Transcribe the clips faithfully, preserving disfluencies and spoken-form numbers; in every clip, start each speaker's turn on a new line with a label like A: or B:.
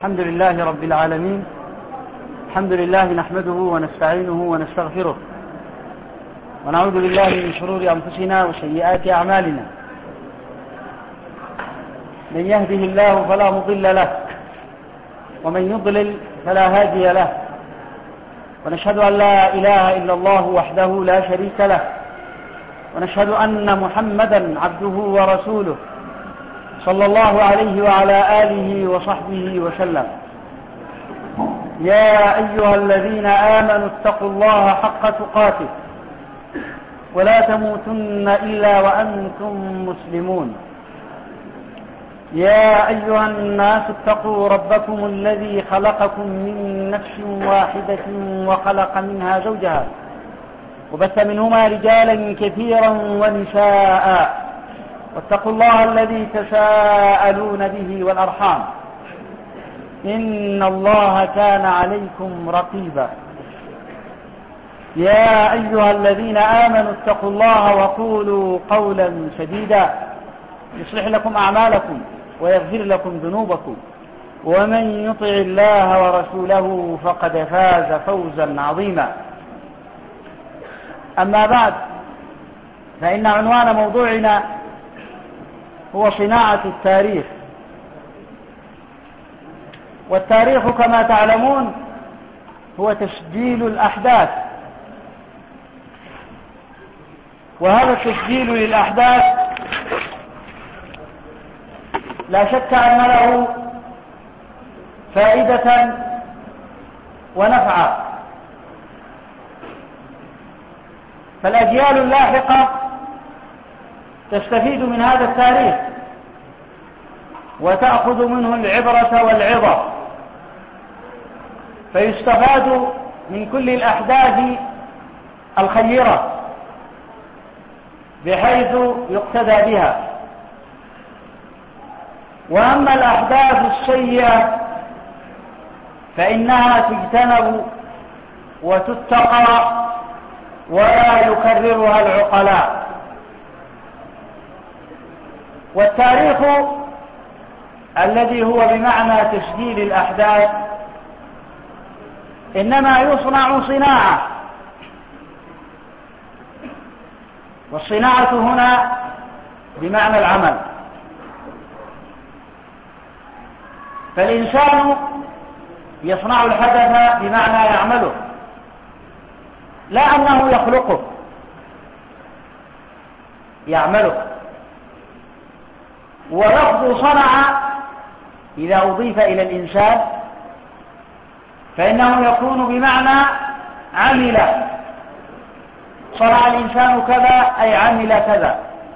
A: الحمد لله رب العالمين. الحمد لله نحمده ونستعينه ونستغفره ونعوذ بالله من شرور أنفسنا وسيئات أعمالنا. من يهده الله فلا مضل له ومن يضلل فلا هادي له، ونشهد أن لا إله إلا الله وحده لا شريك له، ونشهد أن محمدا عبده ورسوله صلى الله عليه وعلى آله وصحبه وسلم. يا أيها الذين آمنوا اتقوا الله حق تقاته ولا تموتن إلا وأنتم مسلمون. يا أيها الناس اتقوا ربكم الذي خلقكم من نفس واحدة وخلق منها زوجها وبث منهما رجالا كثيرا ونساء، واتقوا الله الذي تساءلون به والأرحام إن الله كان عليكم رقيبا. يا أيها الذين آمنوا اتقوا الله وقولوا قولا سديدا يصلح لكم أعمالكم ويغفر لكم ذنوبكم، ومن يطع الله ورسوله فقد فاز فوزا عظيما. أما بعد، فإن عنوان موضوعنا هو صناعة التاريخ. والتاريخ كما تعلمون هو تسجيل الأحداث، وهذا التسجيل للأحداث لا شك أن له فائدة ونفعا، فالأجيال اللاحقة تستفيد من هذا التاريخ وتأخذ منه العبرة والعظة، فيستفاد من كل الأحداث الخيرة بحيث يقتدى بها. وأما الأحداث السيئة فإنها تجتنب وتتقى ولا يكررها العقلاء. والتاريخ الذي هو بمعنى تسجيل الأحداث إنما يصنع صناعة، والصناعة هنا بمعنى العمل. فالإنسان يصنع الحدث بمعنى يعمله، لا أنه يخلقه، يعمله. ولفظ صنع إذا أضيف إلى الإنسان فإنه يكون بمعنى عمل. صنع الإنسان كذا أي عمل كذا،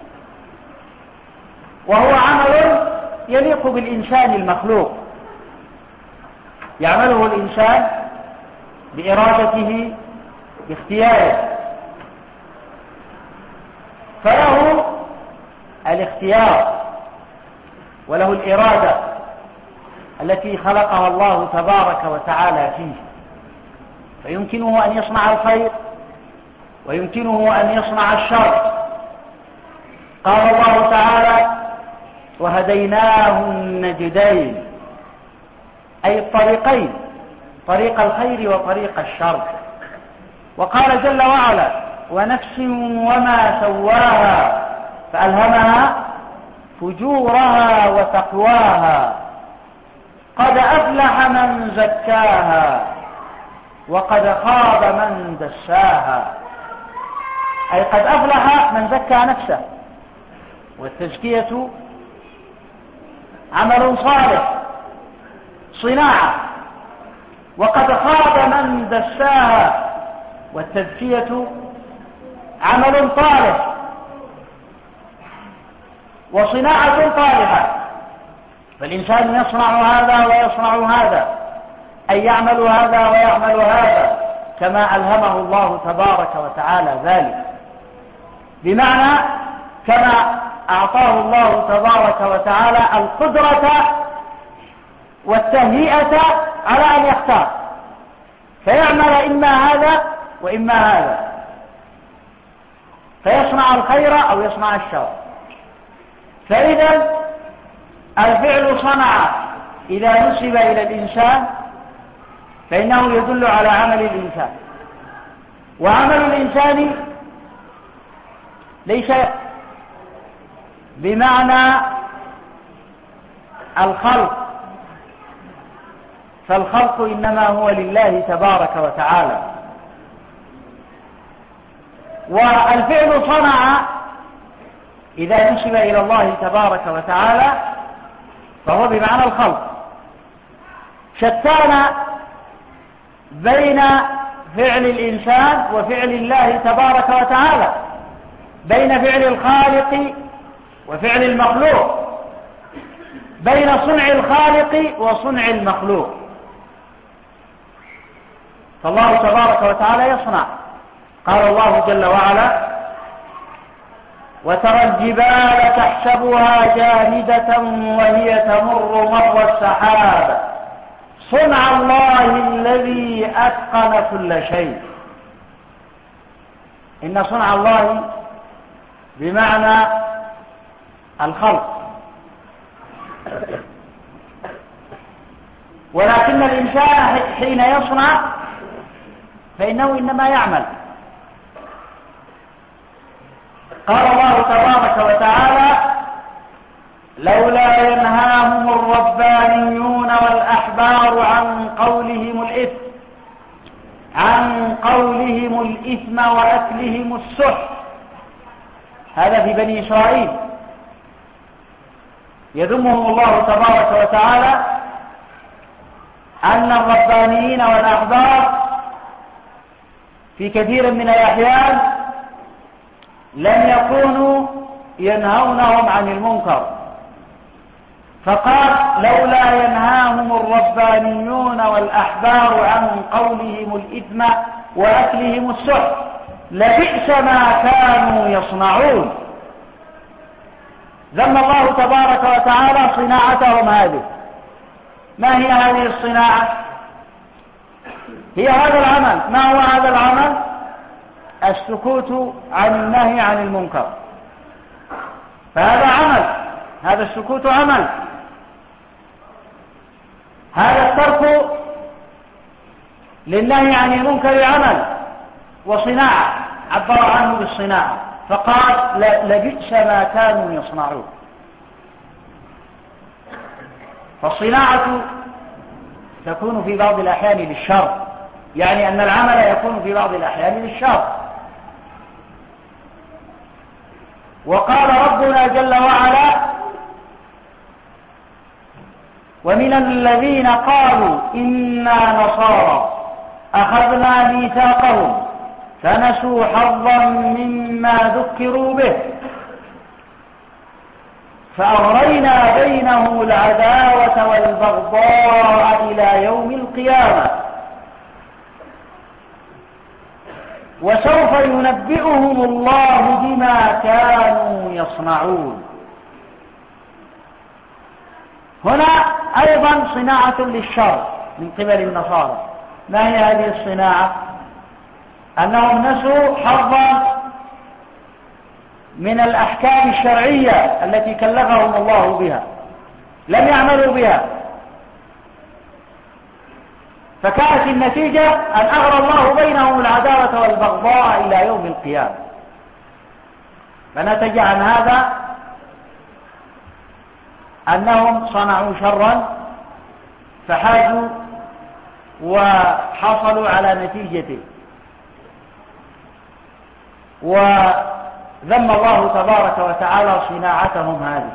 A: وهو عمل يليق بالإنسان المخلوق، يعمله الإنسان بإرادته باختياره، فله الاختيار وله الإرادة التي خلقها الله تبارك وتعالى فيه، فيمكنه أن يصنع الخير ويمكنه أن يصنع الشر. قال الله تعالى: وهديناه النجدين، أي الطريقين، طريق الخير وطريق الشر. وقال جل وعلا: ونفس وما سواها فألهمها فجورها وتقواها قد أفلح من زكاها وقد خاب من دساها، أي قد أفلح من زكى نفسه، والتزكية عمل صالح صناعة، وقد خاب من دساها، والتزكية عمل صالح وصناعة صالحة. فالإنسان يصنع هذا ويصنع هذا، أي يعمل هذا ويعمل هذا، كما ألهمه الله تبارك وتعالى ذلك، بمعنى كما أعطاه الله تبارك وتعالى القدرة والتهيئة على أن يختار، فيعمل إما هذا وإما هذا، فيصنع الخير أو يصنع الشر. فإذا الفعل صنع إذا نسب إلى الإنسان فإنه يدل على عمل الإنسان، وعمل الإنسان ليس بمعنى الخلق، فالخلق إنما هو لله تبارك وتعالى. والفعل صنع إذا نسب إلى الله تبارك وتعالى فهو بمعنى الخلق. شتان بين فعل الإنسان وفعل الله تبارك وتعالى، بين فعل الخالق وفعل المخلوق، بين صنع الخالق وصنع المخلوق. فالله تبارك وتعالى يصنع. قال الله جل وعلا: وترى الجبال تحسبها جامدة وهي تمر مر السحاب صنع الله الذي أتقن كل شيء. إن صنع الله بمعنى الخلق، ولكن الإنسان حين يصنع فإنه إنما يعمل. قال الله تبارك وتعالى: لولا ينهاهم الربانيون والأحبار عن قولهم الإثم عن قولهم الإثم وأكلهم السحت. هذا في بني إسرائيل، يذمهم الله تبارك وتعالى أن الربانيين والأحبار في كثير من الأحيان لم يكونوا ينهونهم عن المنكر، فقال: لولا ينهاهم الربانيون والأحبار عن قولهم الإثم وأكلهم السحت لبئس ما كانوا يصنعون. ذم الله تبارك وتعالى صناعتهم هذه. ما هي هذه الصناعة؟ هي هذا العمل. ما هو هذا العمل؟ السكوت عن النهي عن المنكر. فهذا عمل، هذا السكوت عمل، هذا الترك للنهي عن المنكر عمل وصناعة، عبر عنه بالصناعة فقال: لبئس ما كانوا يصنعون. فالصناعة تكون في بعض الأحيان للشر، يعني أن العمل يكون في بعض الأحيان للشر. وقال ربنا جل وعلا: ومن الذين قالوا إنا نصارى أخذنا ميثاقهم فنسوا حظا مما ذكروا به فأغرينا بينهم العداوة والبغضاء إلى يوم القيامة وسوف ينبئهم الله بما كانوا يصنعون. هنا أيضا صناعة للشر من قبل النصارى. ما هي هذه الصناعة؟ أنهم نسوا حظا من الأحكام الشرعية التي كلفهم الله بها، لم يعملوا بها، فكانت النتيجة أن أغرى الله بينهم العداوة والبغضاء إلى يوم القيامة. فنتج عن هذا أنهم صنعوا شرا فحازوا وحصلوا على نتيجته. وذم الله تبارك وتعالى صناعتهم هذه.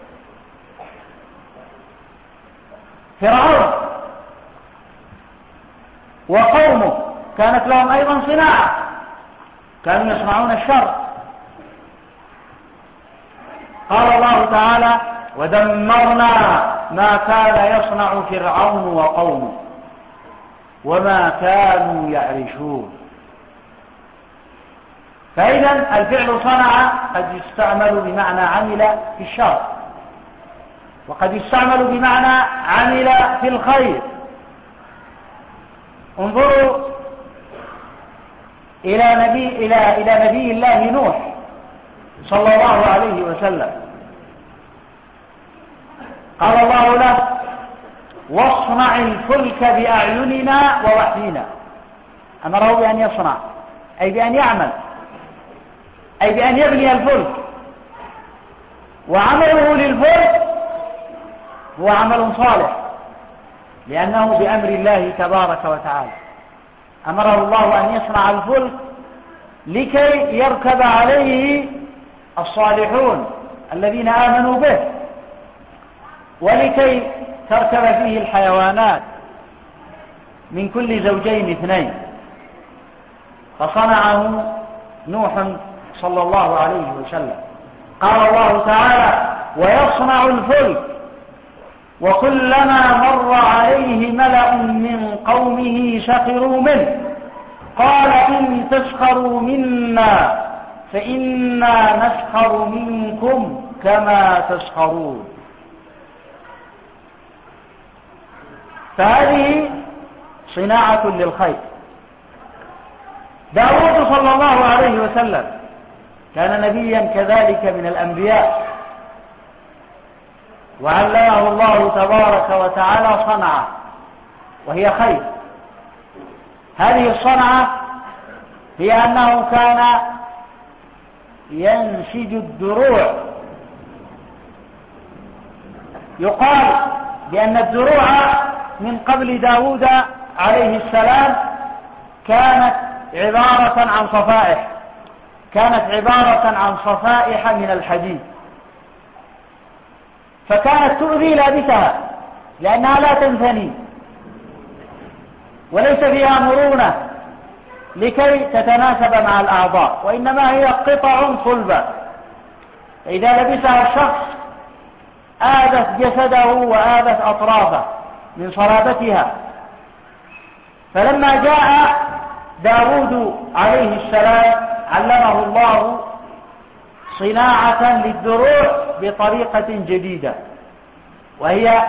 A: فرعون وقومه كانت لهم أيضا صناعة، كانوا يصنعون الشر. قال الله تعالى: ودمرنا ما كان يصنع فرعون وقومه وما كانوا يعرشون. فإذا الفعل صنع قد يستعمل بمعنى عمل في الشر، وقد يستعمل بمعنى عمل في الخير. انظروا إلى نبي, إلى, إلى نبي الله نوح صلى الله عليه وسلم. قال الله له: واصنع الفلك بأعيننا ووحينا. أمره بأن يصنع، أي بأن يعمل، أي بأن يبني الفلك، وعمله للفلك هو عمل صالح لأنه بأمر الله تبارك وتعالى. أمره الله أن يصنع الفلك لكي يركب عليه الصالحون الذين آمنوا به، ولكي تركب فيه الحيوانات من كل زوجين اثنين. فصنعه نوح صلى الله عليه وسلم. قال الله تعالى: ويصنع الفلك وكلما مر عليه ملأ من قومه سخروا منه قال إن تسخروا منا فإنا نسخر منكم كما تسخرون. فهذه صناعة للخير. داود صلى الله عليه وسلم كان نبيا كذلك من الأنبياء، وعلمه الله تبارك وتعالى صنعة وهي خير. هذه الصنعة هي أنه كان ينسج الدروع. يقال بأن الدروع من قبل داود عليه السلام كانت عبارة عن صفائح كانت عبارة عن صفائح من الحديد، فكانت تؤذي لابسها لأنها لا تنثني وليس فيها مرونة لكي تتناسب مع الأعضاء، وإنما هي قطع صلبة، فإذا لبسها الشخص آذت جسده وآذت أطرافه من صلابتها. فلما جاء داود عليه السلام علمه الله صناعة للدروع بطريقة جديدة، وهي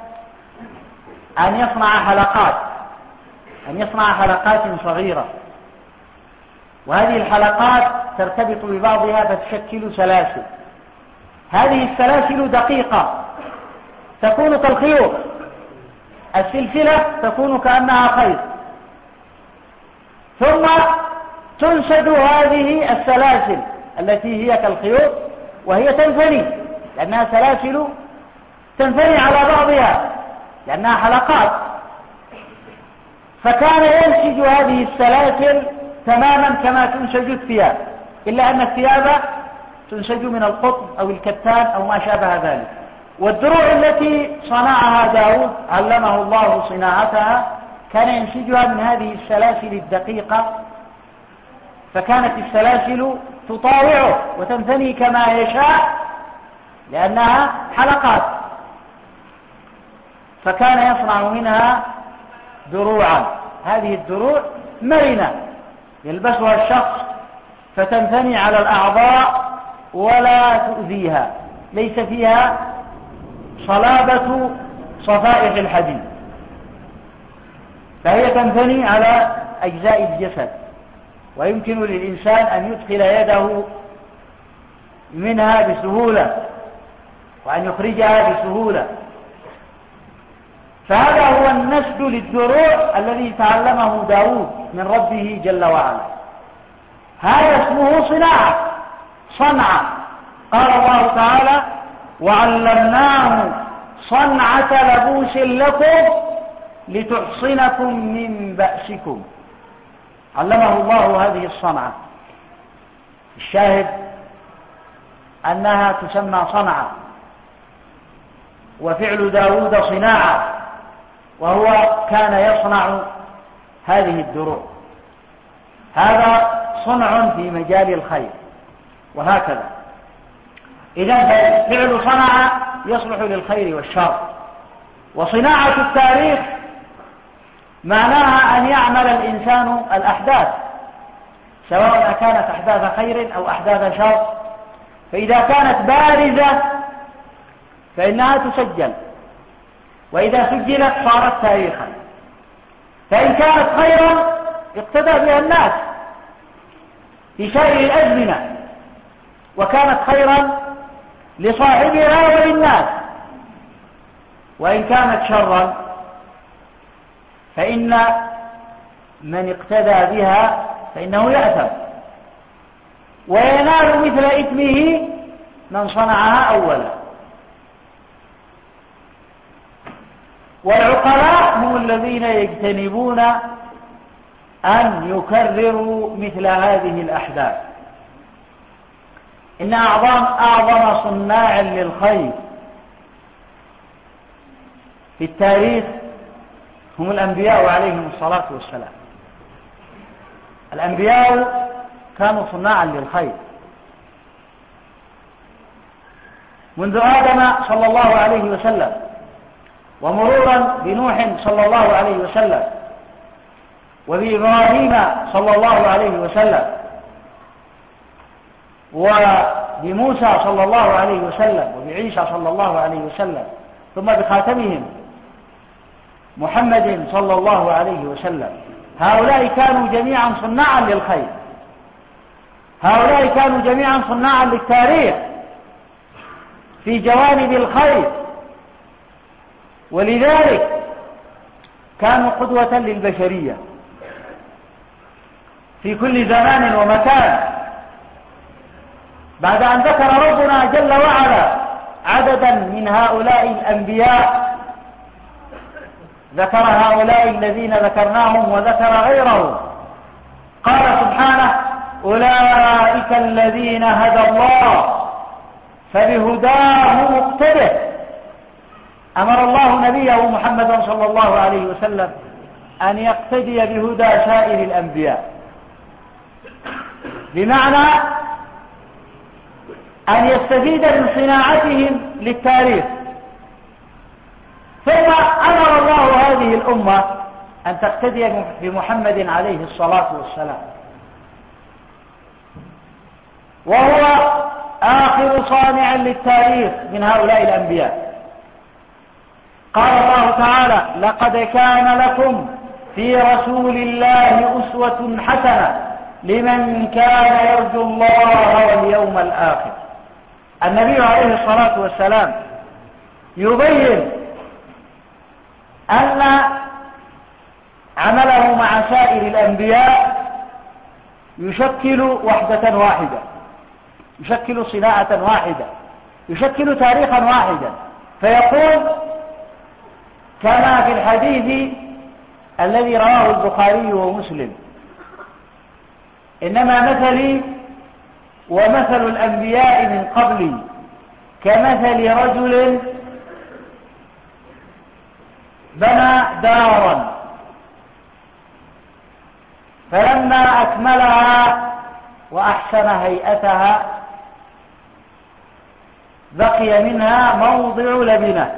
A: أن يصنع حلقات أن يصنع حلقات صغيرة، وهذه الحلقات ترتبط ببعضها فتشكل سلاسل. هذه السلاسل دقيقة تكون كالخيوط، السلسلة تكون كأنها خيط، ثم تنسج هذه السلاسل التي هي كالخيوط وهي تنثني، لأنها سلاسل تنثني على بعضها لأنها حلقات. فكان ينسج هذه السلاسل تماما كما تنسج الثياب، إلا أن الثياب تنسج من القطن أو الكتان أو ما شابه ذلك. والدروع التي صنعها داود علمه الله صناعتها كان ينسجها من هذه السلاسل الدقيقة، فكانت السلاسل تطاوعه وتنثني كما يشاء لأنها حلقات، فكان يصنع منها دروعا. هذه الدروع مرنة يلبسها الشخص فتنثني على الأعضاء ولا تؤذيها، ليس فيها صلابة صفائح الحديد، فهي تنثني على أجزاء الجسد، ويمكن للإنسان أن يدخل يده منها بسهولة وأن يخرجها بسهولة. فهذا هو النسج للدروع الذي تعلمه داود من ربه جل وعلا. هذا اسمه صناعة صنعة. قال الله تعالى: وعلمناه صنعة لبوس لكم لتحصنكم من بأسكم. علمه الله هذه الصنعة. الشاهد أنها تسمى صنعة، وفعل داود صناعة، وهو كان يصنع هذه الدروع. هذا صنع في مجال الخير، وهكذا. إذن فعل صنع يصلح للخير والشر. وصناعة التاريخ معناها أن يعمل الإنسان الأحداث، سواء كانت أحداث خير أو أحداث شر، فإذا كانت بارزة فإنها تسجل، وإذا سجلت صارت تاريخا. فإن كانت خيرا اقتدى بها الناس في سائر الأزمنة، وكانت خيرا لصاحبها وللناس. وإن كانت شرا فإن من اقتدى بها فإنه يأثم، وينال مثل إثمه من صنعها أولا. والعقلاء هم الذين يجتنبون أن يكرروا مثل هذه الأحداث. إن أعظم أعظم صناع للخير في التاريخ هم الأنبياء عليهم الصلاة والسلام. الأنبياء كانوا صناعا للخير منذ آدم صلى الله عليه وسلم، ومرورا بنوح صلى الله عليه وسلم، وبإبراهيم صلى الله عليه وسلم، وبموسى صلى الله عليه وسلم، وبعيسى صلى الله عليه وسلم، ثم بخاتمهم محمد صلى الله عليه وسلم. هؤلاء كانوا جميعا صناعا للخير، هؤلاء كانوا جميعا صناعا للتاريخ في جوانب الخير، ولذلك كانوا قدوة للبشرية في كل زمان ومكان. بعد أن ذكر ربنا جل وعلا عددا من هؤلاء الأنبياء، ذكر هؤلاء الذين ذكرناهم وذكر غيرهم، قال سبحانه: أولئك الذين هدى الله فبهداه مقتده. أمر الله نبيه محمدا صلى الله عليه وسلم أن يقتدي بهدى سائر الأنبياء، بمعنى أن يستفيد من صناعتهم للتاريخ. ثم أمر الله هذه الأمة أن تقتدي بمحمد عليه الصلاة والسلام، وهو آخر صانع للتاريخ من هؤلاء الأنبياء. قال الله تعالى: لقد كان لكم في رسول الله أسوة حسنة لمن كان يرجو الله واليوم الآخر. النبي عليه الصلاة والسلام يبين أن عمله مع سائر الأنبياء يشكل وحدة واحدة، يشكل صناعة واحدة، يشكل تاريخا واحدا. فيقول كما في الحديث الذي رواه البخاري ومسلم: إنما مثلي ومثل الأنبياء من قبلي كمثل رجل بنى دارا فلما أكملها وأحسن هيئتها بقي منها موضع لبنة،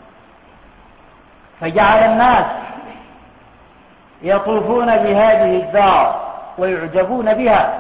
A: فجعل الناس يطوفون بهذه الدار ويعجبون بها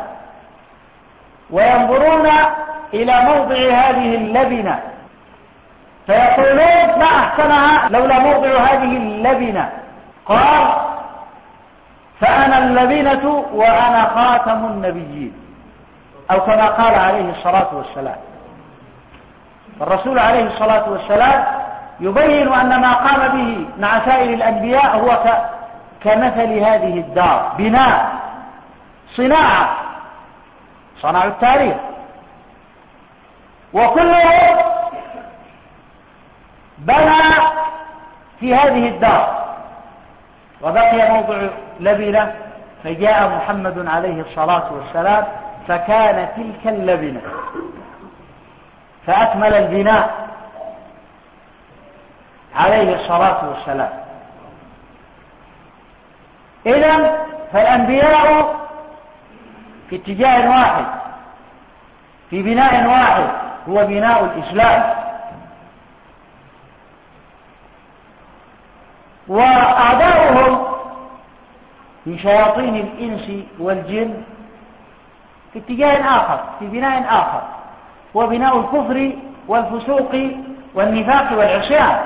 A: وينظرون إلى موضع هذه اللبنة فيقولون: ما أحسنها لولا موضع هذه اللبنة. قال: فأنا اللبنة وأنا خاتم النبيين، أو كما قال عليه الصلاة والسلام. الرسول عليه الصلاة والسلام يبين أن ما قام به مع سائر الأنبياء هو كمثل هذه الدار، بناء، صناعة، صنعوا التاريخ، وكلهم بنى في هذه الدار وبقي موضع لبنة، فجاء محمد عليه الصلاة والسلام فكان تلك اللبنة فأكمل البناء عليه الصلاة والسلام. إذن فالأنبياء في اتجاه واحد، في بناء واحد، هو بناء الإسلام. وأعداؤهم من شياطين الإنس والجن في اتجاه آخر، في بناء آخر، هو بناء الكفر والفسوق والنفاق والعصيان.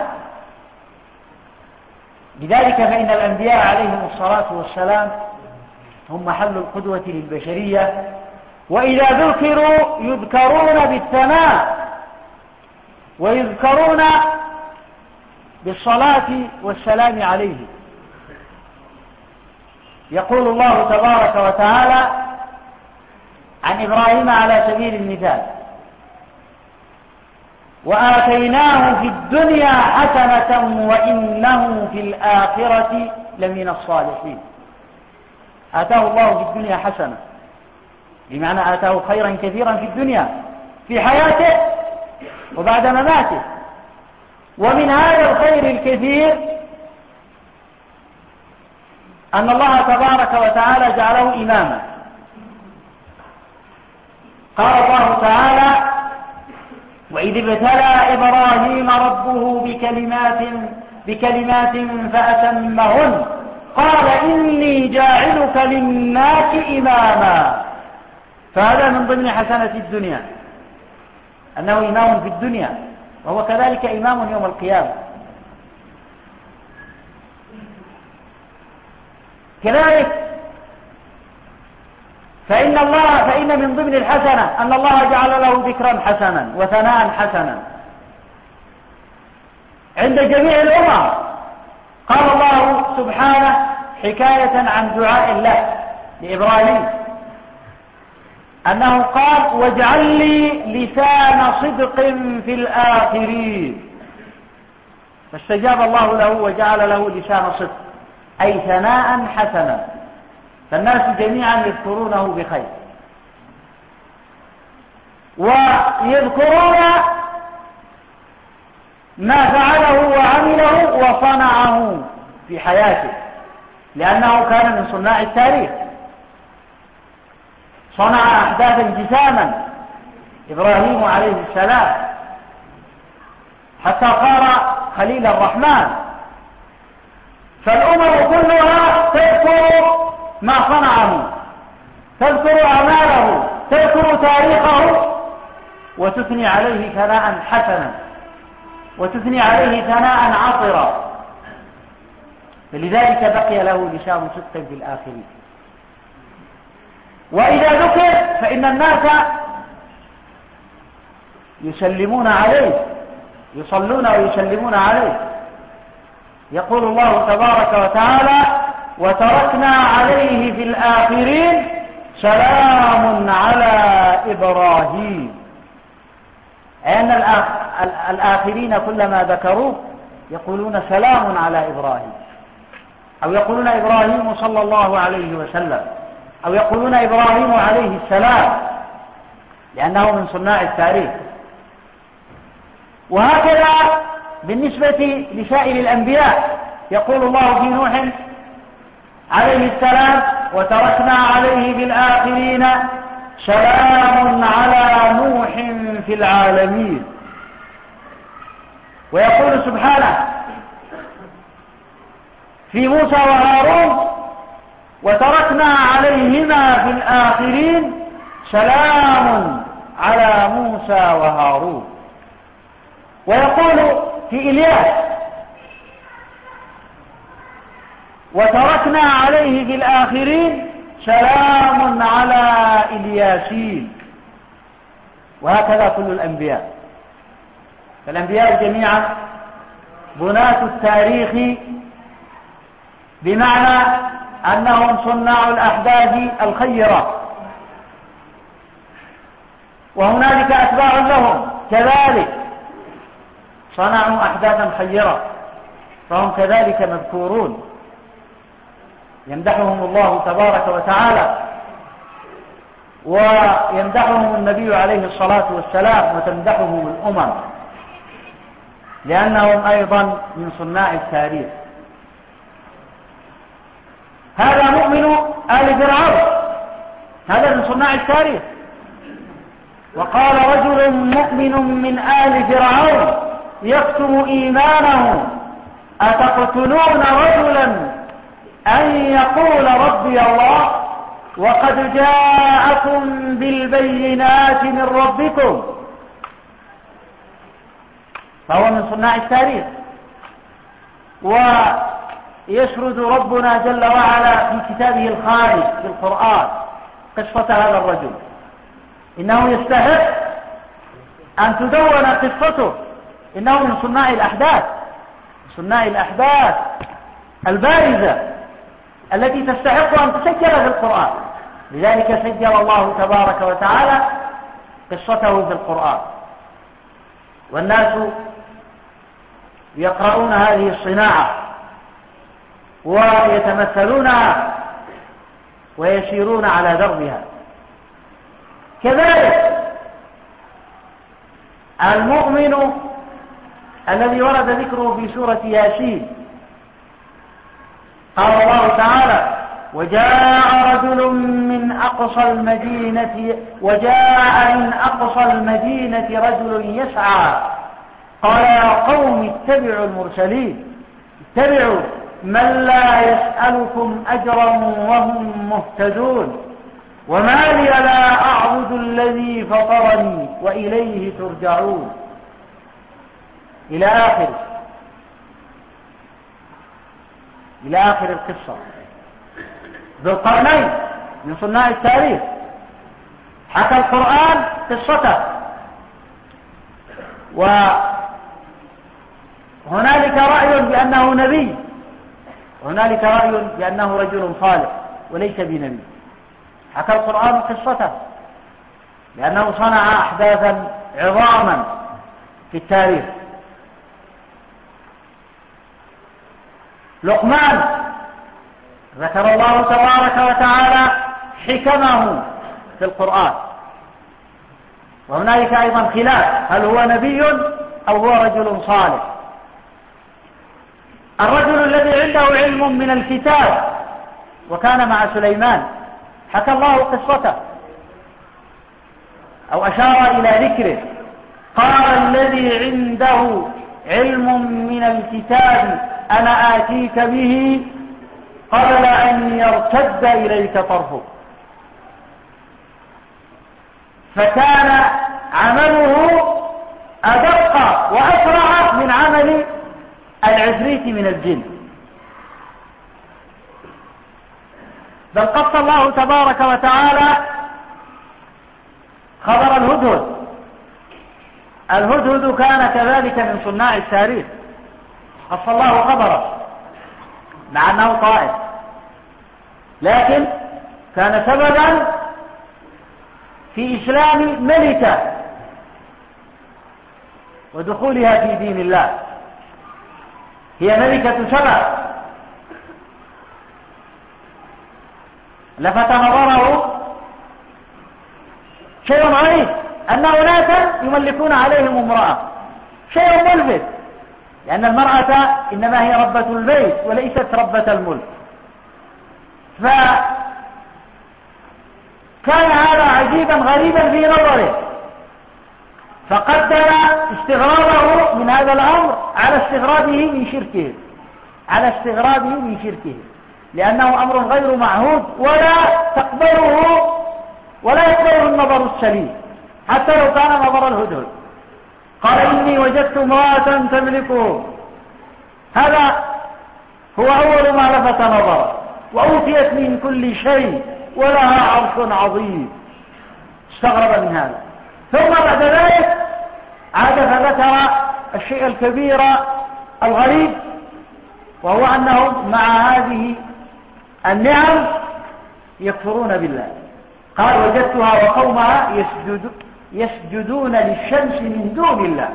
A: لذلك فإن الأنبياء عليهم الصلاة والسلام هم محل القدوة للبشرية، وإذا ذكروا يذكرون بالثناء ويذكرون بالصلاة والسلام عليه. يقول الله تبارك وتعالى عن إبراهيم على سبيل المثال: وآتيناه في الدنيا حسنة وإنه في الآخرة لمن الصالحين. آتاه الله في الدنيا حسنة، بمعنى آتاه خيرا كثيرا في الدنيا في حياته وبعد مماته. ومن هذا الخير الكثير أن الله تبارك وتعالى جعله إماما. قال الله تعالى: وإذ ابتلى إبراهيم ربه بكلمات بكلمات فأتمهن قال إني جاعلك للناس إماما. فهذا من ضمن حسنة الدنيا، أنه إمام في الدنيا، وهو كذلك إمام يوم القيامة. كذلك فإن الله فإن من ضمن الحسنة أن الله جعل له ذكرا حسنا وثناء حسنا عند جميع الأمم. قال الله سبحانه حكاية عن دعاء الله لإبراهيم أنه قال: واجعل لي لسان صدق في الآخرين. فاستجاب الله له وجعل له لسان صدق، أي ثناء حسنا، فالناس جميعا يذكرونه بخير ويذكرون ما فعله وعمله وصنعه في حياته، لأنه كان من صناع التاريخ، صنع أحداثا جساما إبراهيم عليه السلام، حتى صار خليل الرحمن. فالأمم كلها تذكر ما صنعه، تذكر أعماله، تذكر تاريخه، وتثني عليه ثناء حسنا، وتثني عليه ثناء عطرا، فلذلك بقي له لسان صدق في الآخرين. وإذا ذكر فإن الناس يسلمون عليه، يصلون ويسلمون عليه. يقول الله تبارك وتعالى: وتركنا عليه في الآخرين سلام على إبراهيم. أن الآخرين كلما ذكروه يقولون سلام على إبراهيم، أو يقولون إبراهيم صلى الله عليه وسلم، أو يقولون إبراهيم عليه السلام، لأنه من صناع التاريخ. وهكذا بالنسبة لسائر الأنبياء، يقول الله في نوح عليه السلام: وتركنا عليه في الآخرين سلام على نوح في العالمين. ويقول سبحانه في موسى وهارون: وتركنا عليهما في الآخرين سلام على موسى وهارون. ويقول في إلياس: وتركنا عليه في الآخرين سلام على إلياسين. وهكذا كل الأنبياء. فالأنبياء جميعا بناة التاريخ، بمعنى أنهم صناع الأحداث الخيرة، وهنالك أتباع لهم كذلك صنعوا أحداثا خيرة، فهم كذلك مذكورون، يمدحهم الله تبارك وتعالى، ويمدحهم النبي عليه الصلاة والسلام، وتمدحهم الأمم، لأنهم أيضا من صناع التاريخ. هذا مؤمن آل فرعون، هذا من صناع التاريخ. وقال رجل مؤمن من آل فرعون يكتم إيمانه: أتقتلون رجلا أن يقول ربي الله وقد جاءكم بالبينات من ربكم. فهو من صناع التاريخ. ويسرد ربنا جل وعلا في كتابه الخالد في القرآن قصة هذا الرجل، إنه يستحق أن تدون قصته، إنه من صناع الأحداث، صناع الأحداث البارزة التي تستحق أن تسجل في القرآن. لذلك سجل الله تبارك وتعالى قصته في القرآن، والناس يقرؤون هذه الصناعة ويتمثلونها ويسيرون على دربها. كذلك المؤمن الذي ورد ذكره في سورة ياسين، قال الله تعالى: وجاء رجل من أقصى المدينة وجاء من أقصى المدينة رجل يسعى قال يا قوم اتبعوا المرسلين اتبعوا من لا يسألكم أجرا وهم مهتدون وما لي لا أعبد الذي فطرني وإليه ترجعون، إلى آخر إلى آخر القصة. ذو القرنين من صناع التاريخ حكى القرآن قصته، وهنالك رأي بأنه نبي، وهنالك رأي بأنه رجل صالح وليس بنبي. حكى القرآن قصته لأنه صنع أحداثا عظاما في التاريخ. لقمان ذكر الله تبارك وتعالى حكمه في القرآن، وهنالك أيضا خلاف هل هو نبي أو هو رجل صالح. الرجل الذي عنده علم من الكتاب وكان مع سليمان حكى الله قصته أو أشار إلى ذكره، قال الذي عنده علم من الكتاب أنا آتيك به قبل أن يرتد إليك طرفك، فكان عمله أدق وأسرع من عمل العفريت من الجن. بل قص الله تبارك وتعالى خبر الهدهد. الهدهد كان كذلك من صناع التاريخ، قص الله خبره مع أنه طائر، لكن كان سببا في إسلام ملكة ودخولها في دين الله. هي ملكة سبأ، لفت نظره شيء غريب أن أناسا يملكون عليهم امرأة، شيء ملفت، لأن المرأة إنما هي ربة البيت وليست ربة الملك. فكان هذا عجيبا غريبا في نظره، فقدر استغرابه من هذا الأمر على استغرابه من شركه على استغرابه من شركه لأنه أمر غير معهود ولا تقبله ولا يقبله النظر السليم حتى لو كان نظر الهدهد. قال إني وجدت امرأة تملكه، هذا هو أول ما لفت نظره، وأوتيت من كل شيء ولها عرش عظيم. استغرب من هذا، ثم بعد ذلك عاد فذكر الشيء الكبير الغريب، وهو أنهم مع هذه النعم يكفرون بالله. قال وجدتها وقومها يسجد يسجدون للشمس من دون الله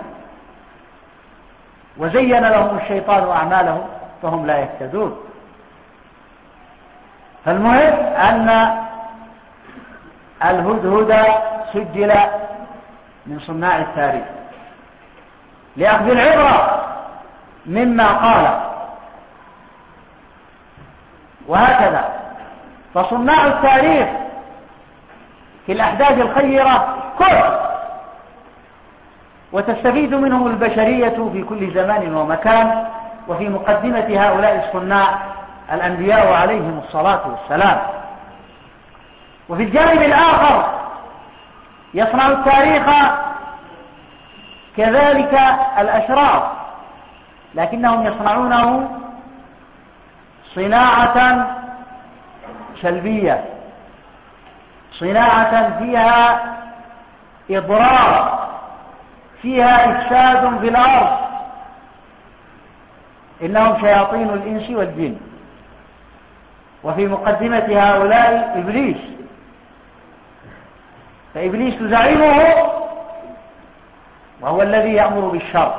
A: وزين لهم الشيطان أعمالهم فهم لا يهتدون. فالمهم أن الهدهد سجل من صناع التاريخ لأخذ العبرة مما قال. وهكذا فصناع التاريخ في الأحداث الخيرة كل وتستفيد منهم البشرية في كل زمان ومكان، وفي مقدمة هؤلاء الصناع الأنبياء عليهم الصلاة والسلام. وفي الجانب الآخر يصنع التاريخ كذلك الأشرار، لكنهم يصنعونه صناعة سلبية، صناعة فيها إضرار، فيها إفساد في الأرض. إنهم شياطين الإنس والجن. وفي مقدمة هؤلاء إبليس، فإبليس زعيمه وهو الذي يأمر بالشر.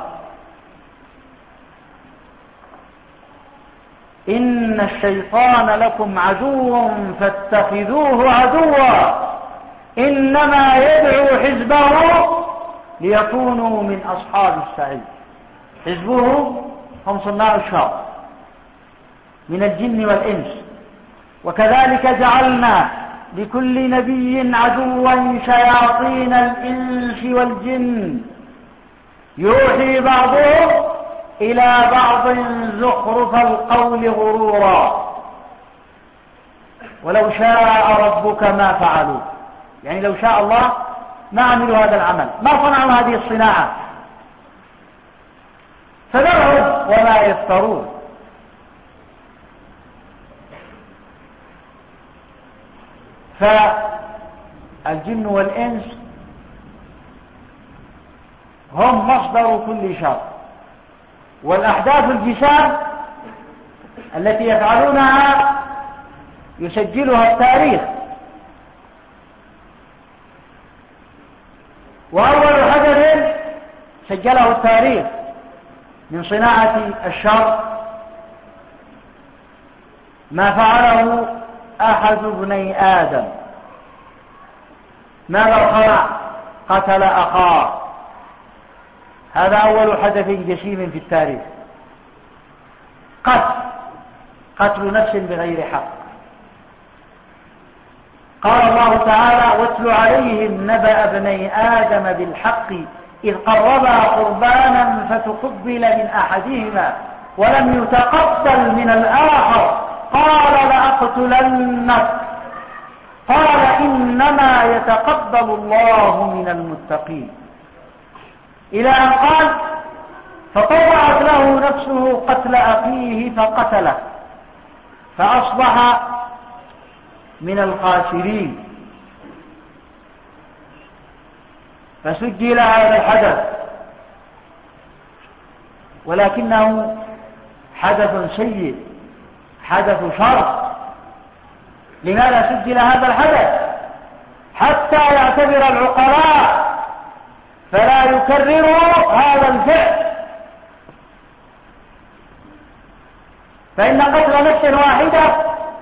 A: إن الشيطان لكم عدو فاتخذوه عدوا إنما يدعو حزبه ليكونوا من أصحاب السعير. حزبه هم صناع الشر من الجن والإنس. وكذلك جعلنا لكل نبي عدوا شياطين الإنس والجن يوحي بعضهم إلى بعض زخرف القول غرورا ولو شاء ربك ما فعلوا، يعني لو شاء الله ما عملوا هذا العمل، ما صنعوا هذه الصناعة، فذرهم وما يفترون. فالجن والإنس هم مصدر كل شر، والأحداث الجسام التي يفعلونها يسجلها التاريخ. وأول حدث سجله التاريخ من صناعة الشر ما فعله أحد ابني آدم. ماذا صنع؟ قتل أخاه. هذا أول حدث جسيم في التاريخ، قتل قتل نفس بغير حق. قال الله تعالى: واتل عليهم نبأ ابني آدم بالحق إذ قربا قربانا فتقبل من أحدهما ولم يتقبل من الآخر قال لأقتلنك قال إنما يتقبل الله من المتقين، إلى أن قال: فطوعت له نفسه قتل أخيه فقتله فأصبح من الخاسرين. فسجل هذا الحدث، ولكنه حدث سيء، حدث شر. لماذا سجل هذا الحدث؟ حتى يعتبر العقلاء فلا يكرروا هذا الفعل. فإن قتل نفس واحدة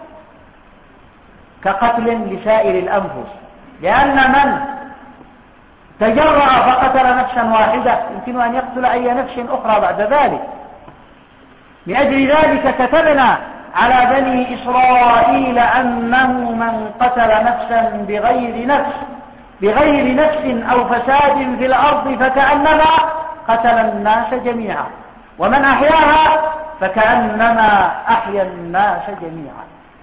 A: كقتل لسائر الأنفس، لأن من تجرأ فقتل نفسا واحدة يمكن أن يقتل أي نفس أخرى بعد ذلك. من أجل ذلك كتبنا على بني إسرائيل أنه من قتل نفسا بغير نفس بغير نفس أو فساد في الأرض فكأنما قتل الناس جميعا، ومن أحياها فكأنما أحيا الناس جميعا.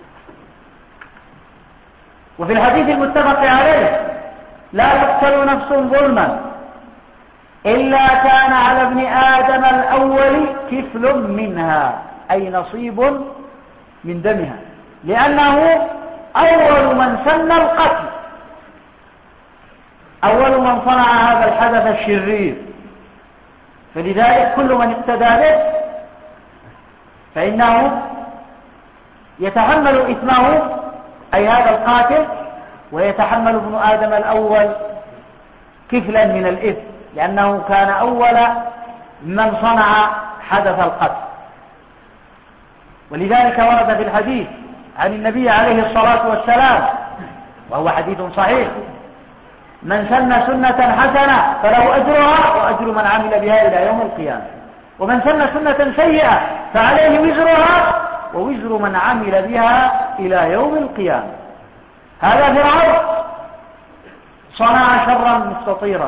A: وفي الحديث المتفق عليه: لا تقتل نفس ظلما إلا كان على ابن آدم الأول كفل منها، أي نصيب من دمها، لأنه أول من سن القتل، أول من صنع هذا الحدث الشرير. فلذلك كل من اقتدى به فإنه يتحمل إثمه، أي هذا القاتل، ويتحمل ابن آدم الأول كفلا من الإثم، لأنه كان أول من صنع حدث القتل. ولذلك ورد في الحديث عن النبي عليه الصلاة والسلام، وهو حديث صحيح: من سن سنة حسنة فله أجرها وأجر من عمل بها إلى يوم القيامة، ومن سن سنة سيئة فعليه وزرها ووزر من عمل بها إلى يوم القيامة. هذا فرعون صنع شرا مستطيرا،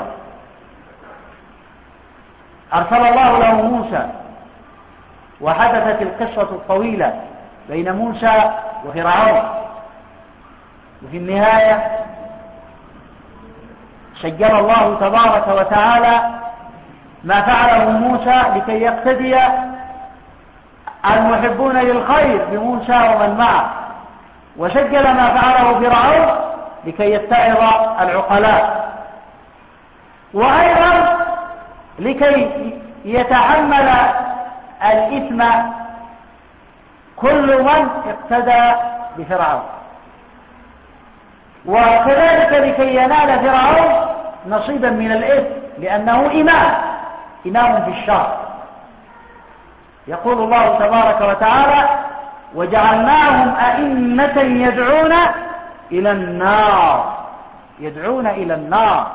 A: أرسل الله له موسى، وحدثت القصة الطويلة بين موسى وفرعون، وفي النهاية سجل الله تبارك وتعالى ما فعله موسى لكي يقتدي المحبون للخير بموسى ومن معه، وسجل ما فعله فرعون لكي يتعظ العقلاء، وأيضا لكي يتحمل الإثم كل من اقتدى بفرعون. وكذلك لكي ينال فرعون نصيبا من الإثم، لأنه إمام إمام في الشر. يقول الله تبارك وتعالى: وجعلناهم أئمة يدعون إلى النار يدعون إلى النار.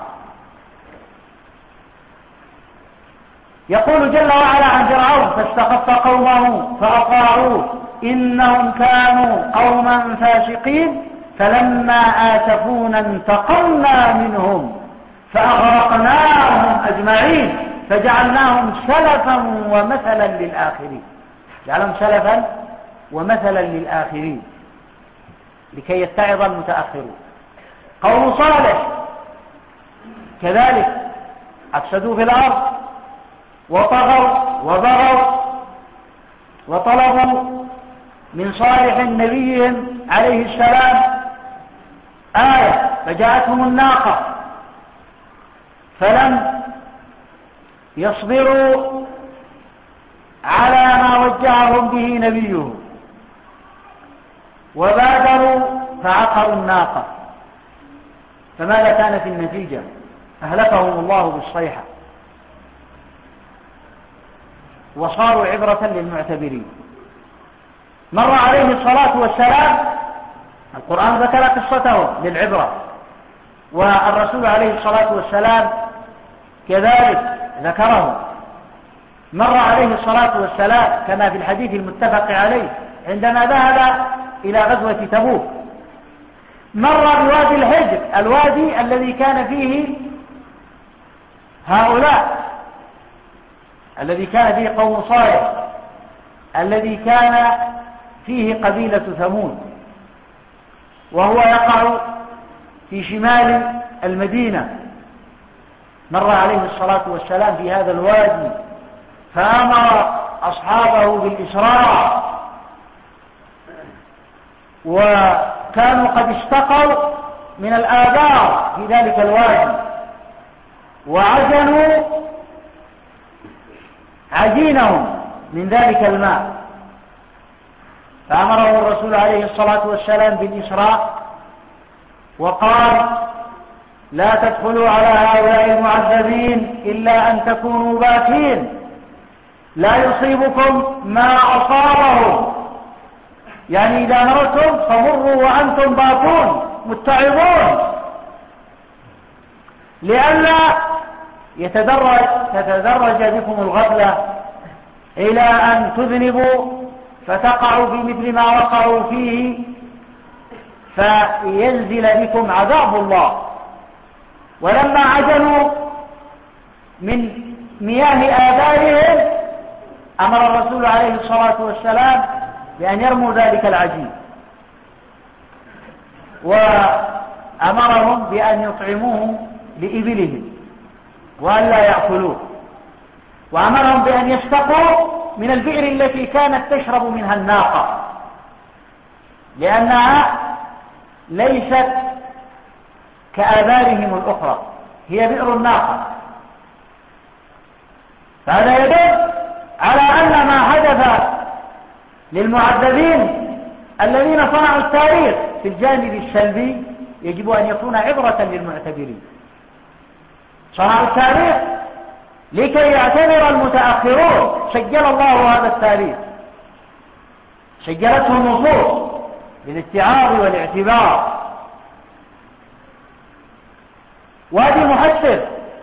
A: يقول جل وعلا عن فرعون: فاستخف قومه فأطاعوه إنهم كانوا قوما فاسقين فلما آسفونا انتقمنا منهم فأغرقناهم أجمعين فجعلناهم سلفا ومثلا للآخرين. جعلهم سلفا ومثلا للآخرين لكي يتعظ المتأخرون. قوم صالح كذلك أفسدوا في الأرض وطغوا وبغوا وطلبوا من صالح نبيهم عليه السلام آية فجاءتهم الناقة فلم يصبروا على ما وجههم به نبيه وبادروا فعقروا الناقة. فماذا كانت النتيجة؟ أهلكهم الله بالصيحة وصاروا عبرة للمعتبرين. مر عليه الصلاة والسلام، القرآن ذكر قصته للعبرة، والرسول عليه الصلاة والسلام كذلك ذكره. مر عليه الصلاة والسلام كما في الحديث المتفق عليه عندما ذهب إلى غزوة تبوك، مر بوادي الحجر، الوادي الذي كان فيه هؤلاء، الذي كان فيه قوم صالح، الذي كان فيه قبيلة ثمود، وهو يقع في شمال المدينة. مر عليه الصلاة والسلام في هذا الوادي فأمر أصحابه بالإسراع، وكانوا قد استقوا من الآبار في ذلك الوادي وعجنوا عجينهم من ذلك الماء، فأمره الرسول عليه الصلاة والسلام بالإسراء وقال: لا تدخلوا على هؤلاء المعذبين إلا أن تكونوا باكين، لا يصيبكم ما أصابهم، يعني إذا مرتم فمروا وأنتم باكون متعظون، لئلا يتدرج تتدرج بكم الغفلة إلى أن تذنبوا فتقعوا في مثل ما وقعوا فيه فينزل بكم عذاب الله. ولما عجلوا من مياه آبارهم أمر الرسول عليه الصلاة والسلام بأن يرموا ذلك العجين، وأمرهم بأن يطعموه لإبلهم وأن لا يأكلوه، وأمرهم بأن يستقوا من البئر التي كانت تشرب منها الناقة، لأنها ليست كآبارهم الأخرى، هي بئر الناقة. فهذا يدل على أن ما حدث للمعذبين الذين صنعوا التاريخ في الجانب السلبي يجب أن يكون عبرة للمعتبرين. صنعوا التاريخ لكي يعتبر المتأخرون، سجل الله هذا التاريخ، سجلته النصوص للاتعاظ والاعتبار. وادي محسر،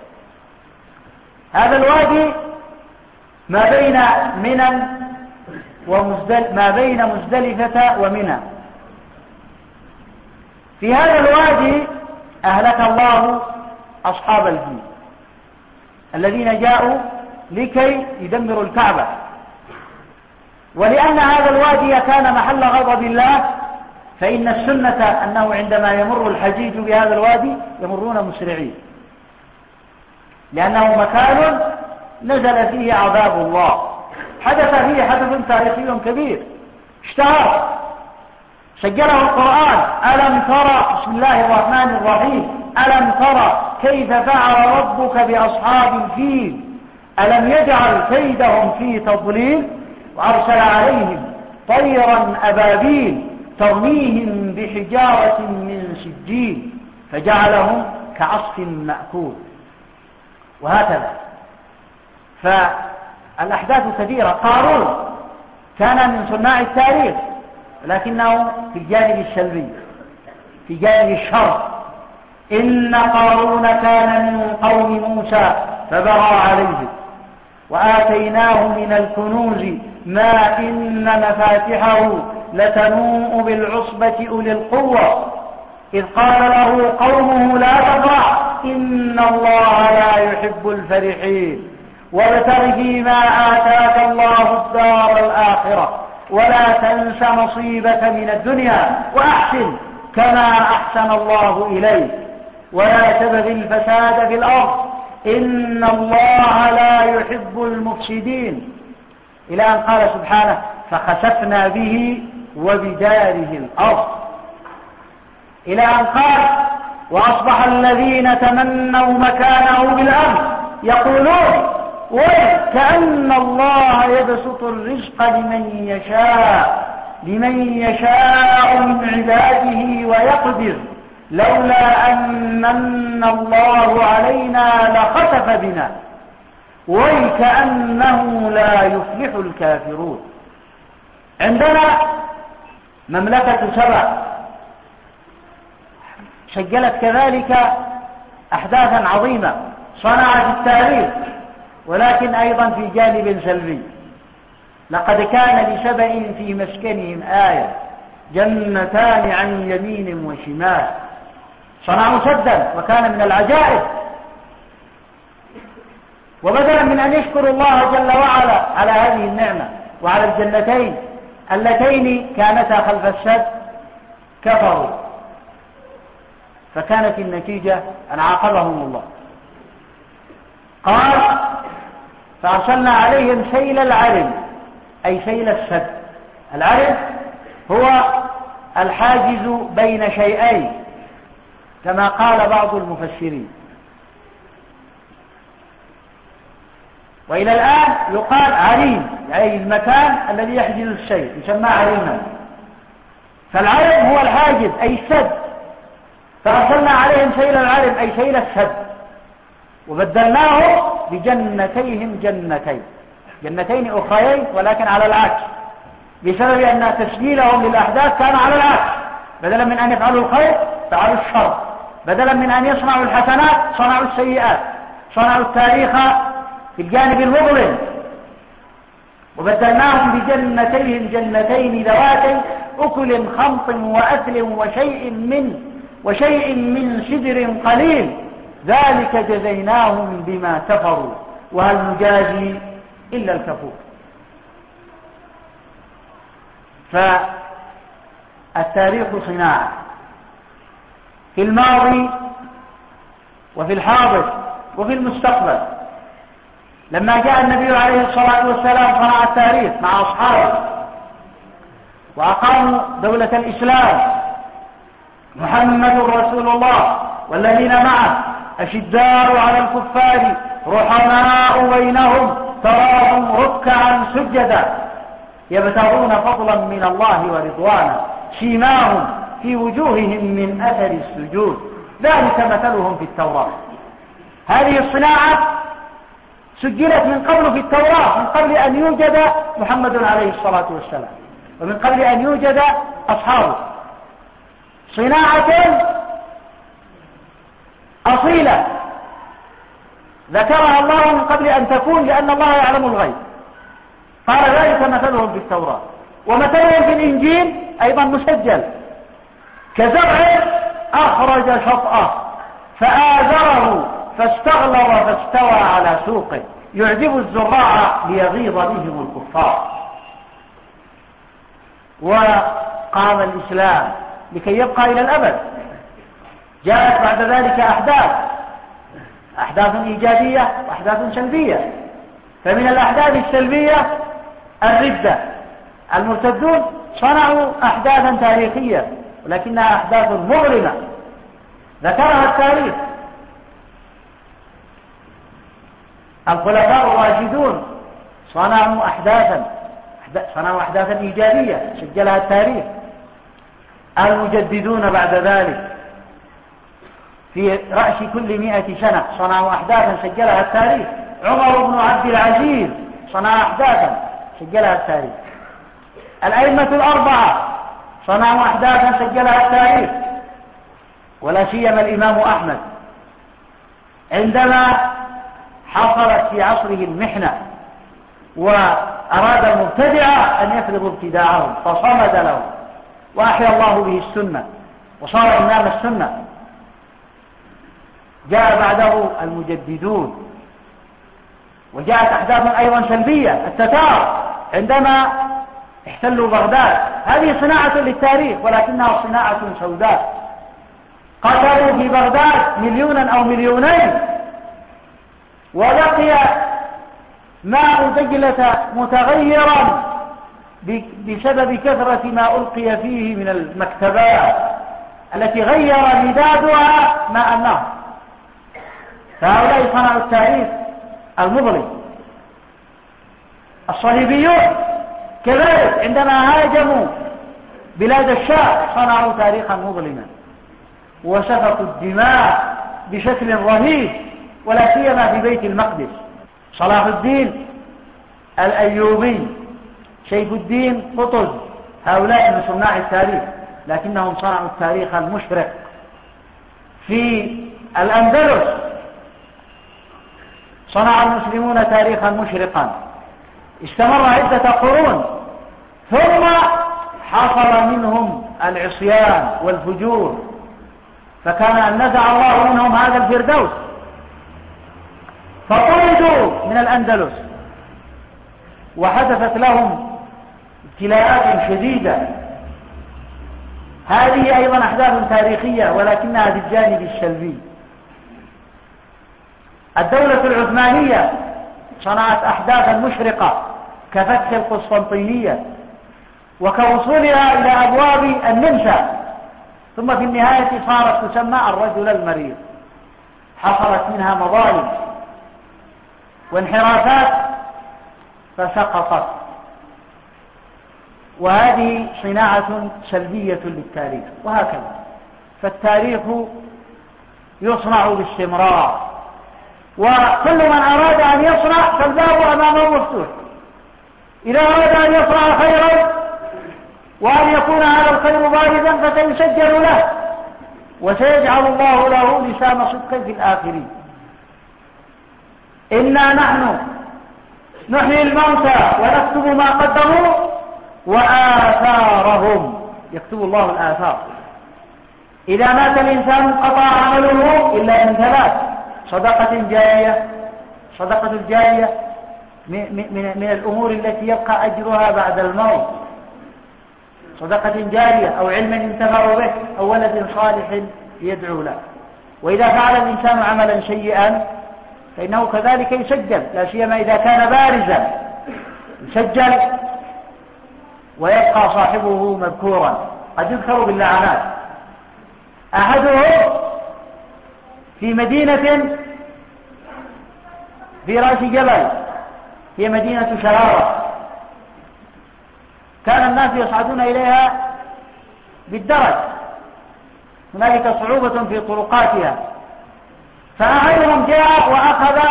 A: هذا الوادي ما بين منى ومزدل ما بين مزدلفة ومنى. في هذا الوادي أهلك الله أصحاب الفيل الذين جاءوا لكي يدمروا الكعبة. ولأن هذا الوادي كان محل غضب الله فإن السنة أنه عندما يمر الحجيج بهذا الوادي يمرون مسرعين، لأنه مكان نزل فيه عذاب الله. حدث فيه حدث تاريخي كبير اشتهر سجله القرآن: ألم ترى بسم الله الرحمن الرحيم ألم ترى كيف فعل ربك بأصحاب الفيل ألم يجعل كيدهم في تضليل وأرسل عليهم طيرا أبابيل ترميهم بحجارة من سجيل فجعلهم كعصف مأكول. وهكذا فالأحداث كثيرة. قارون كان من صناع التاريخ، لكنه في الجانب السلبي، في جانب الشر. إن قارون كان من قوم موسى فبغى عليه وآتيناه من الكنوز ما إن مفاتحه لتنوء بالعصبة أولي القوة إذ قال له قومه لا تفرح إن الله لا يحب الفرحين وابتغ فيما آتاك الله الدار الآخرة ولا تنس نصيبك من الدنيا وأحسن كما أحسن الله إليك ولا تبغ الفساد في الأرض إن الله لا يحب المفسدين، إلى أن قال سبحانه فخسفنا به وبداره الأرض، إلى أن قال وأصبح الذين تمنوا مكانه بالأمس يقولون وكأن الله يبسط الرزق لمن يشاء لمن يشاء من عباده ويقدر لولا أن من الله علينا لخسف بنا وكأنه لا يفلح الكافرون. عندنا مملكة سبع سجلت كذلك أحداثا عظيمة صنعت التاريخ، ولكن أيضا في جانب سلبي. لقد كان لسبأ في مسكنهم آية جنتان عن يمين وشمال، صنعوا سدا وكان من العجائب. وبدلا من أن يشكروا الله جل وعلا على هذه النعمة وعلى الجنتين اللتين كانتا خلف السد كفروا، فكانت النتيجة أن عاقبهم الله. قال فأرسلنا عليهم سيل العرم أي سيل السد. العرم هو الحاجز بين شيئين كما قال بعض المفسرين، وإلى الآن يقال عريم أي المكان الذي يحجز السيل يسمى عريما. فالعرم هو الحاجز أي السد، فأرسلنا عليهم سيل العرم أي سيل السد وبدلناه بجنتيهم جنتين جنتين أخريين ولكن على العكس، بسبب أن تسجيلهم للأحداث كان على العكس، بدلا من أن يفعلوا الخير فعلوا الشر، بدلا من أن يصنعوا الحسنات صنعوا السيئات، صنعوا التاريخ في الجانب المظلم. وبدلناهم بجنتيهم جنتين ذواتي أكل خمط وأثل وشيء من وشيء من سدر قليل ذلك جزيناهم بما كفروا وهل نجازي إلا الكفور. فالتاريخ صناعة في الماضي وفي الحاضر وفي المستقبل. لما جاء النبي عليه الصلاة والسلام صنع التاريخ مع أصحابه وأقاموا دولة الإسلام. محمد رسول الله والذين معه أشداء على الكفار رحماء بينهم تراهم ركعا سجدا يبتغون فضلا من الله ورضوانا سيماهم في وجوههم من أثر السجود ذلك مثلهم في التوراة. هذه الصناعة سجلت من قبل في التوراة، من قبل أن يوجد محمد عليه الصلاة والسلام ومن قبل أن يوجد أصحابه. صناعة أصيلة ذكرها الله من قبل أن تكون لأن الله يعلم الغيب. قال ذلك مثلهم في التوراة ومثلهم في الإنجيل أيضا مسجل كزرع أخرج شطأه فآزره فاستغلظ فاستوى على سوقه يعجب الزراع ليغيظ بهم الكفار. وقام الإسلام لكي يبقى إلى الأبد. جاءت بعد ذلك أحداث أحداث إيجابية وأحداث سلبية. فمن الأحداث السلبية الردة. المرتدون صنعوا أحداثا تاريخية ولكنها أحداث مظلمة ذكرها التاريخ. الخلفاء الراشدون صنعوا أحداثا صنعوا أحداثا إيجابية سجلها التاريخ. المجددون بعد ذلك في رأس كل مئة سنة صنعوا أحداثا سجلها التاريخ. عمر بن عبد العزيز صنع أحداثا سجلها التاريخ. الأئمة الأربعة صنعوا أحداثا سجلها التاريخ، ولا سيما الإمام أحمد عندما حصلت في عصره المحنة وأراد المبتدعة أن يفرضوا ابتداعهم فصمد له وأحيا الله به السنة وصار إمام السنة. جاء بعده المجددون، وجاءت أحداث أيضا سلبية. التتار عندما احتلوا بغداد، هذه صناعة للتاريخ ولكنها صناعة سوداء. قتلوا في بغداد مليونا أو مليونين، وبقي ماء دجلة متغيرا بسبب كثرة ما ألقي فيه من المكتبات التي غير مدادها ماء النهر. فهؤلاء صنعوا التاريخ المظلم. الصليبيون كذلك عندما هاجموا بلاد الشام صنعوا تاريخا مظلما وسفكوا الدماء بشكل رهيب، ولا سيما في بيت المقدس. صلاح الدين الأيوبي، شيخ الدين قطز، هؤلاء من صناع التاريخ، لكنهم صنعوا التاريخ المشرق. في الأندلس صنع المسلمون تاريخا مشرقا استمر عدة قرون، ثم حصل منهم العصيان والفجور، فكان أن نزع الله منهم هذا الفردوس فطردوا من الأندلس، وحدثت لهم ابتلاءات شديدة. هذه أيضا أحداث تاريخية ولكنها في الجانب السلبي. الدولة العثمانية صنعت أحداثا مشرقة كفتح القسطنطينية وكوصولها إلى أبواب النمسا، ثم في النهاية صارت تسمى الرجل المريض. حصلت منها مظالم وانحرافات فسقطت، وهذه صناعة سلبية للتاريخ. وهكذا فالتاريخ يصنع باستمرار، وكل من أراد أن يصنع فالباب أمامه مفتوح. إذا أراد أن يصنع خيرا وأن يكون هذا الخير بارزا فسيسجل له، وسيجعل الله له لسان صدق في الآخرين. إنا نحن نحيي الموتى ونكتب ما قدموا وآثارهم، يكتب الله الآثار. إذا مات الإنسان انقطع عمله إلا من ثلاث: صدقة جارية، صدقة الجارية من, من الأمور التي يبقى أجرها بعد الموت، صدقة جارية أو علم ينتفع به أو ولد صالح يدعو له. وإذا فعل الإنسان عملا سيئا فإنه كذلك يسجل، لا سيما إذا كان بارزا يسجل ويبقى صاحبه مذكورا، قد يذكر باللعنات. أحدهم في مدينة في رأس جبل، هي مدينة شرارة، كان الناس يصعدون إليها بالدرج، هنالك صعوبة في طرقاتها، فأحدهم جاء وأخذ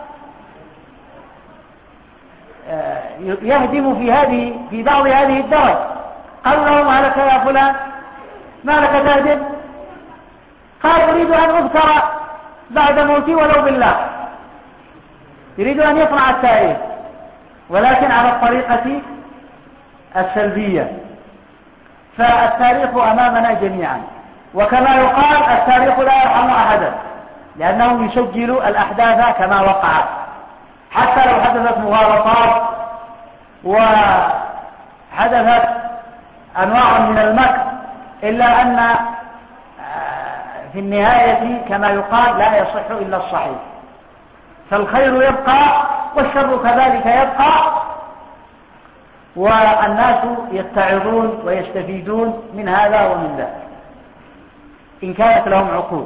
A: يهدم في هذه في بعض هذه الدرج. قال له: ما لك يا فلان، ما لك تهدم؟ قال: أريد أن أذكر بعد موتي ولو بالله. يريد أن يصنع التاريخ ولكن على الطريقة السلبية. فالتاريخ أمامنا جميعا، وكما يقال التاريخ لا يرحم أحدا، لأنه يسجل الأحداث كما وقعت، حتى لو حدثت مغالطات وحدثت أنواع من المكر، إلا أن في النهاية كما يقال لا يصح إلا الصحيح، فالخير يبقى والشر كذلك يبقى، والناس يتعظون ويستفيدون من هذا ومن ذاك إن كانت لهم عقول.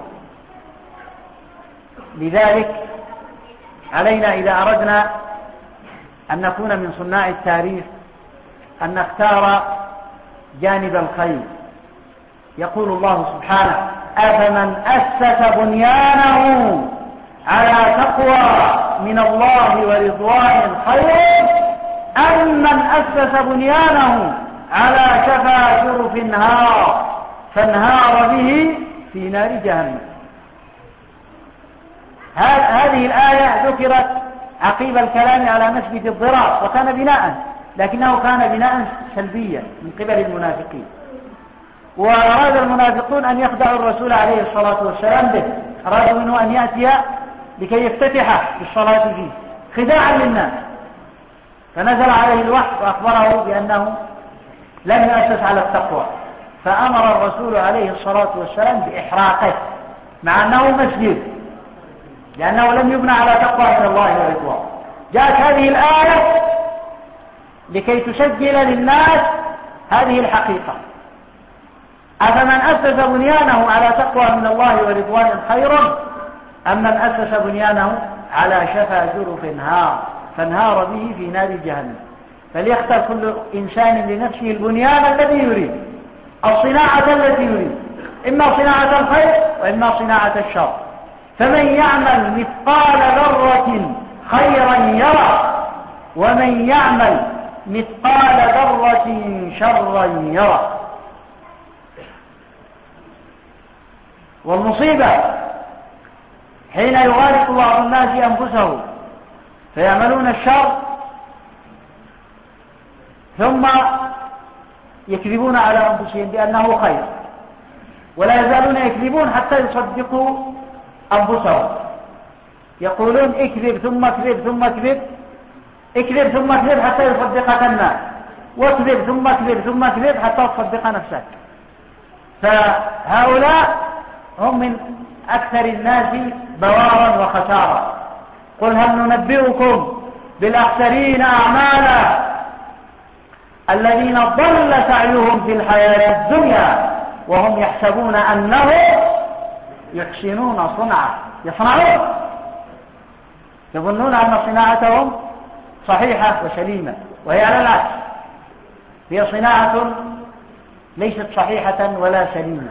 A: لذلك علينا إذا أردنا أن نكون من صناع التاريخ أن نختار جانب الخير يقول الله سبحانه: أفمن أسس بنيانه على تقوى من الله ورضوان خير أم من أسس بنيانه على شفا جرف نهار فانهار به في نار جهنم. هذه الآية ذكرت عقيب الكلام على مسجد الضرار، وكان بناء، لكنه كان بناء سلبيا من قبل المنافقين، وأراد المنافقون أن يخدعوا الرسول عليه الصلاة والسلام به، أرادوا منه أن يأتي لكي يفتتح بالصلاة فيه خداعا للناس، فنزل عليه الوحي وأخبره بأنه لم يؤسس على التقوى، فأمر الرسول عليه الصلاة والسلام بإحراقه مع أنه مسجد، لأنه لم يبنى على تقوى من الله ورضوان. جاءت هذه الآية لكي تسجل للناس هذه الحقيقة: أفمن أسس بنيانه على تقوى من الله ورضوان خير أم من أسس بنيانه على شفا جرف نهار فانهار به في نار جهنم. فليختار كل إنسان لنفسه البنيان الذي يريد، الصناعة التي يريد، إما صناعة الخير وإما صناعة الشر. فمن يعمل مثقال ذرة خيرا يرى ومن يعمل مثقال ذرة شرا يرى. والمصيبة حين يغالط بعض الناس أنفسهم فيعملون الشر ثم يكذبون على أنفسهم بأنه خير، ولا يزالون يكذبون حتى يصدقوا أنفسهم. يقولون اكذب ثم اكذب ثم اكذب، اكذب ثم اكذب حتى يصدقك الناس، واكذب ثم اكذب ثم اكذب حتى تصدق نفسك. فهؤلاء هم من أكثر الناس بوارا وخسارة. قل هل ننبئكم بالأخسرين أعمالا الذين ضل سعيهم في الحياة الدنيا وهم يحسبون أنهم يحسنون صنعا. يصنعون، يظنون أن صناعتهم صحيحة وسليمة، وهي على العكس، هي صناعة ليست صحيحة ولا سليمة.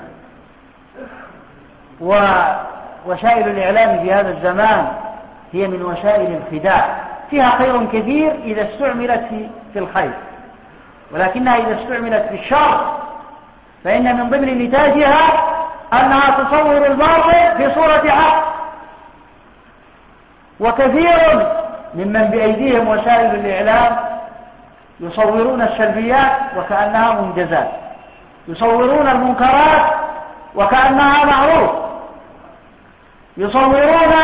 A: ووسائل الإعلام في هذا الزمان هي من وسائل الخداع، فيها خير كثير إذا استعملت في الخير، ولكنها إذا استعملت في الشر فإن من ضمن نتاجها أنها تصور الباطل في صورة حق. وكثير ممن بأيديهم وسائل الإعلام يصورون السلبيات وكأنها منجزات، يصورون المنكرات وكأنها معروف، يصورون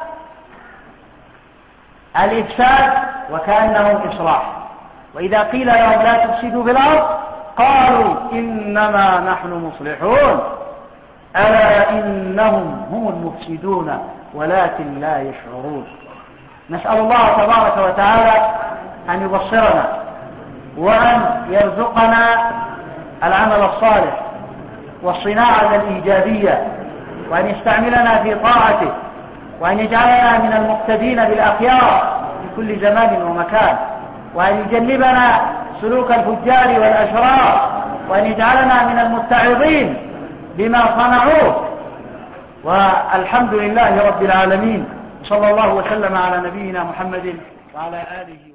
A: الإفساد وكأنه إصلاح، وإذا قيل لهم لا تفسدوا في الأرض قالوا إنما نحن مصلحون ألا إنهم هم المفسدون ولكن لا يشعرون. نسأل الله تبارك وتعالى أن يبصرنا وأن يرزقنا العمل الصالح والصناعة الإيجابية، وأن يستعملنا في طاعته، وأن يجعلنا من المقتدين بالأخيار في كل زمان ومكان، وأن يجنبنا سلوك الفجار والأشرار، وأن يجعلنا من المتعظين بما صنعوه. والحمد لله رب العالمين، صلى الله وسلم على نبينا محمد وعلى آله